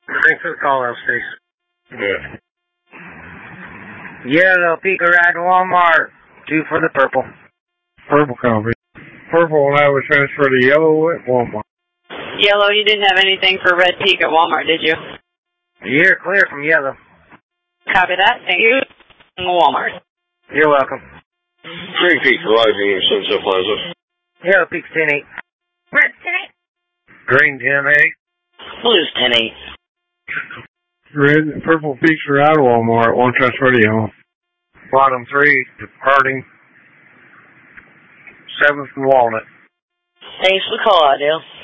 Thanks for the call, L6. Yeah. Yellow, peek around Walmart. 2 for the purple. Purple copy. Purple will have a transfer to yellow at Walmart. Yellow, you didn't have anything for red peak at Walmart, did you? You're clear from yellow. Copy that. Thank you. Walmart. You're welcome. Green peak arriving in Sunset Plaza. Yellow peak's 10-8. Red 10-8. Green 10-8. Blue's 10-8. Red and purple peaks are out of Walmart. One transfer to yellow. Bottom 3, departing. 7th and Walnut. Thanks for the call, Adele.